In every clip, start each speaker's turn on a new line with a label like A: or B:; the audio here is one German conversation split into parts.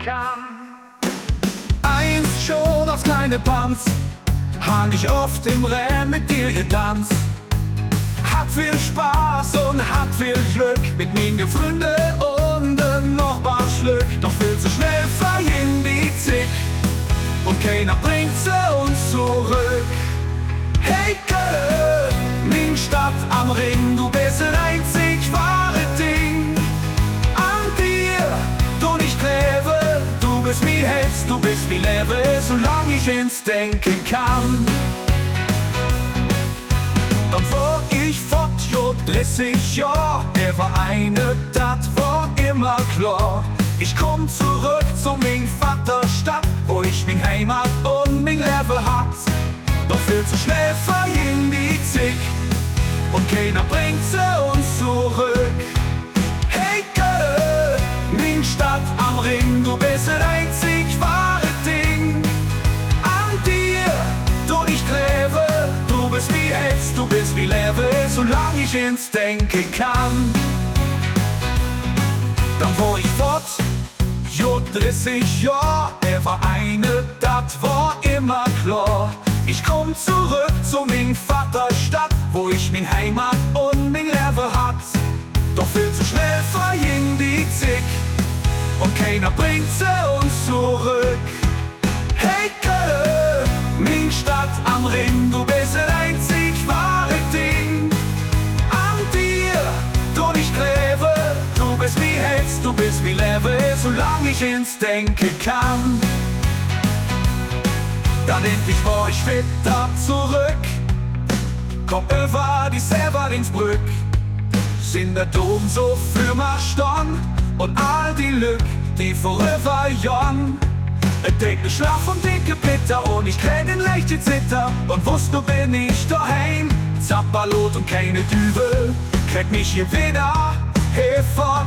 A: kann. Einst schon als kleine Panz hang ich oft im Rennen mit dir getanzt. Hat viel Spaß und hat viel Glück mit meinen Freunden und noch paar Schlück. Doch viel zu schnell verging die Zeit und keiner bringt sie uns zurück. Hey Köln, mein Stadt am Ring, du bist ein einzig wahre Ding. An dir, du nicht klebe, du bist mi Herz, du bist mi Leben, solange ich ins Denken kann. Dann war ich fort, jo 30 Jahr, der Vereine, dat war immer klar. Ich komm zurück zu mein Vaterstadt, wo ich min Heimat und min Leben hat. Doch viel zu schnell verging die Zeit und keiner bringt sie uns zurück. Hey Köln, mein Stadt am Ring, du bist ein einzig wahre Ding. An dir, du nicht klebe, du bist wie Herz, du bist wie Leben, solange ich ins Denken kann. Dann war ich fort, jo 30 Jahr, der Vereine, dat war immer klar. Ich komm zurück zu min Vaterstadt, wo ich min Heimat und min Leben hat. Doch viel zu schnell verging die Zeit und keiner bringt sie uns zurück. Hey Köln, min Stadt am Ring, du bist ein einzig wahre Ding. An dir, du nicht klebe, du bist wie Herz, du bist wie Leben, solange ich ins Denken kann. Dann endlich war ich wieder zurück, komm über die Severinsbrück. Sind der Dom so für mich stand und all die Lück, die vorüber jahren. Ein dicker Schlaf und dicke Bitter und ich kenn den leichte Zitter und wusst du bin ich daheim. Zapperlot und keine Dübel, krieg mich hier wieder herfort.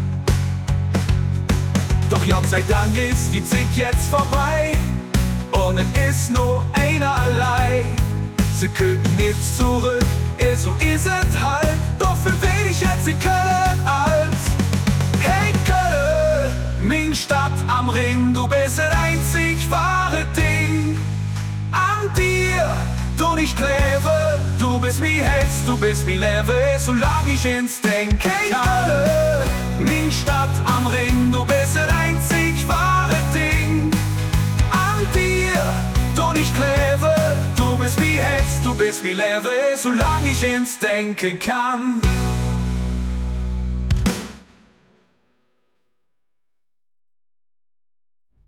A: Doch Gott sei Dank ist die Zeit jetzt vorbei und es ist nur einer allein. Sie können nichts zurück, so ist es halt. Doch für wen ich jetzt in Köln alt. Hey Köln, mein Stadt am Ring, du bist ein einzig wahre Ding. An dir, du nicht klebe, du bist wie Herz, du bist wie Leben, solange ich ins Denken kann. Hey Köln, mein Stadt am Ring, du bist ein einzig wahre Ding. An dir, du nicht klebe, du bist wie Herz, du bist wie Leben, solange ich ins Denken kann.